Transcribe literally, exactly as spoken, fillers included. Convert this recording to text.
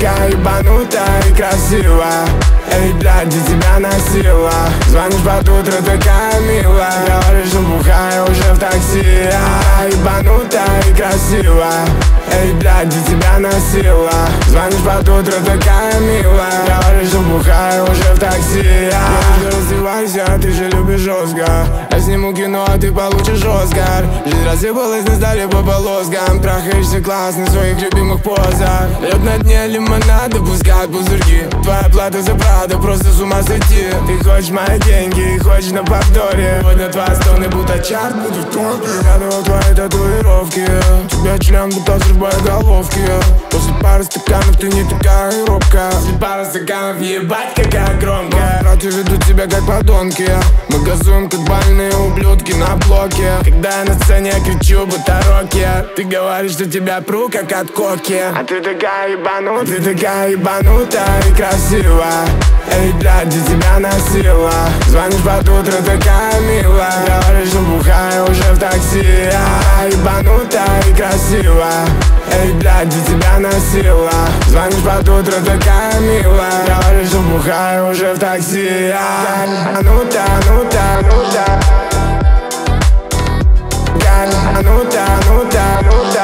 такая ебанутая и красивая. Я ведь ради тебя носила. Звонишь под утро, такая милая. Говоришь, что бухаю уже в такси. Я ебанутая и красивая. Я ведь ради тебя носила. Звонишь под утро, такая милая. Говоришь, что бухаю уже в такси. Я раздевайся, ты же любишь жестко. Я сниму кино, а ты получишь Оскар. Жизнь рассыпалась на столе по полоскам. Трахаешься классно в своих любимых позах. Лед на дне лимонада, пускают пузырьки. Твоя плата за правду, просто с ума сойти. Ты хочешь мои деньги и хочешь на повторе. Сегодня твои стоны будто чарт, буду в топе. Радовал твои татуировки. Тебя член будто взрыв боеголовки. После пары стаканов ты не такая робкая. После пары стаканов ебать какая громкая. Братья ведут тебя как подонки. Мы газуем как больные ублюдки на блоке. Когда я на сцене я кричу будто рокер. Ты говоришь, что тебя пру как от коки. А ты такая ебанутая. Ты такая ебанутая и красивая. Я ведь ради тебя носила. Звонишь под утро, такая милая. Говоришь, что бухаю уже в такси. Я ебанутая и красивая. Я ведь ради тебя носила. Звонишь под утро, такая милая. Говоришь, что бухаю уже в такси. Я ебанутая, нутая, нутая. Я ебанутая, нутая, нутая.